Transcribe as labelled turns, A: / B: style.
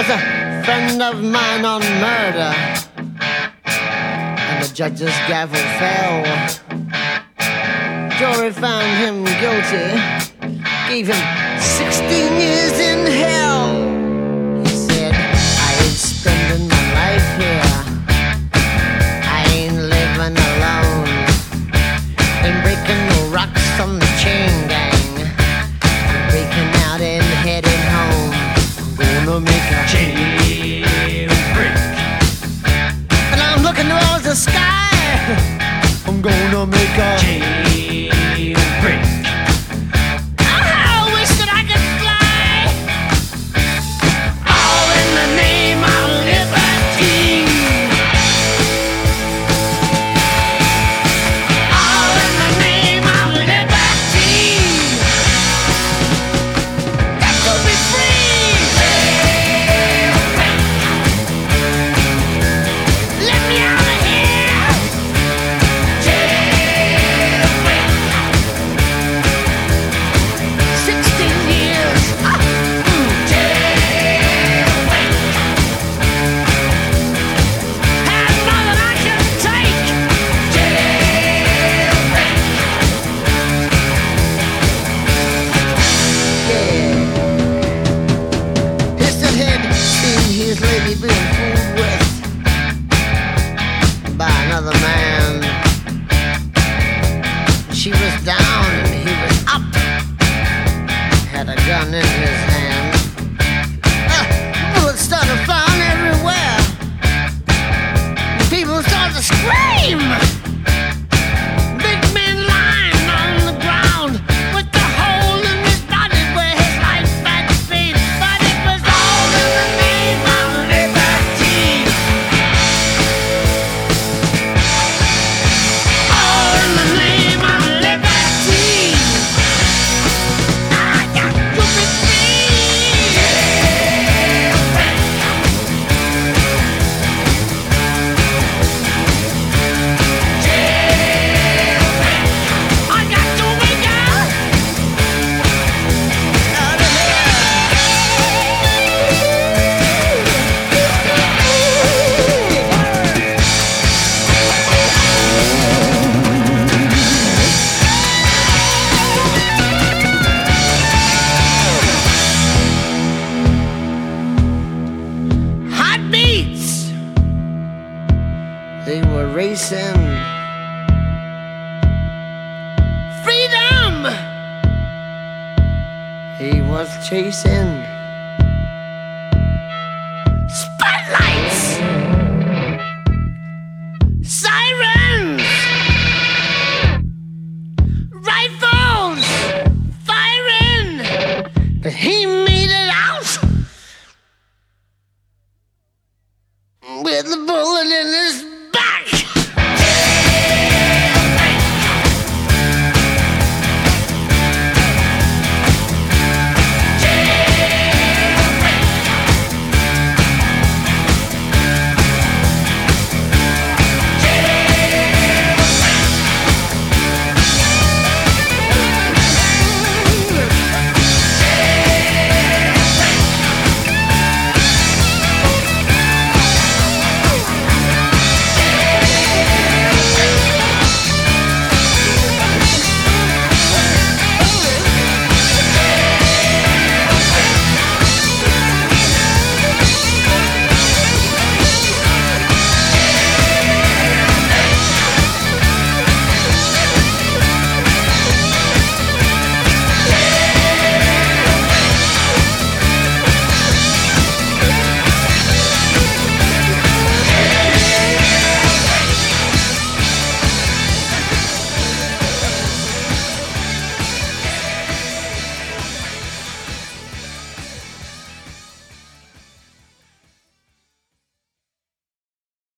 A: was a friend of mine on murder, and the judge's gavel fell. Jury found him guilty, gave him 16 years in hell. He said, I ain't spending my life here, I ain't living alone, ain't breaking no rocks from the chain gang, I'm breaking out and heading home. I'm gonna make a
B: jailbreak,
A: and I'm looking towards the sky. I'm gonna make a
B: jailbreak.
A: I wish that I could fly. All in the name of liberty. All in the name of liberty. Got to be free. Let me out of here. 16 years. Had more than I can take. Piston head seen his lady being fooled with by another man. She was down and he was up, had a gun in his hand. Bullets started flying everywhere. People started to scream. Big man lying on the ground with the hole in his body where his life had been. But it was all in the name of liberty. All in the name of liberty. I got to be free. I got to wake up out of Heartbeats, they were racing. Freedom, he was chasing.